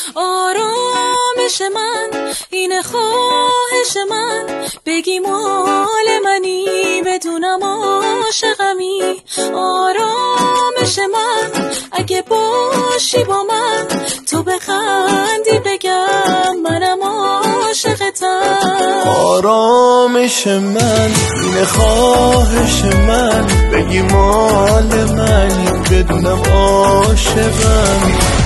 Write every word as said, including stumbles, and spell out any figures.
آرامش من اینه، خواهش من بگی مال منی، بدونم عاشقمی. آرامش من اگه باشی با من، تو بخندی بگم منم عاشقتم. آرامش من اینه، خواهش من بگی مال منی، بدونم عاشقمی.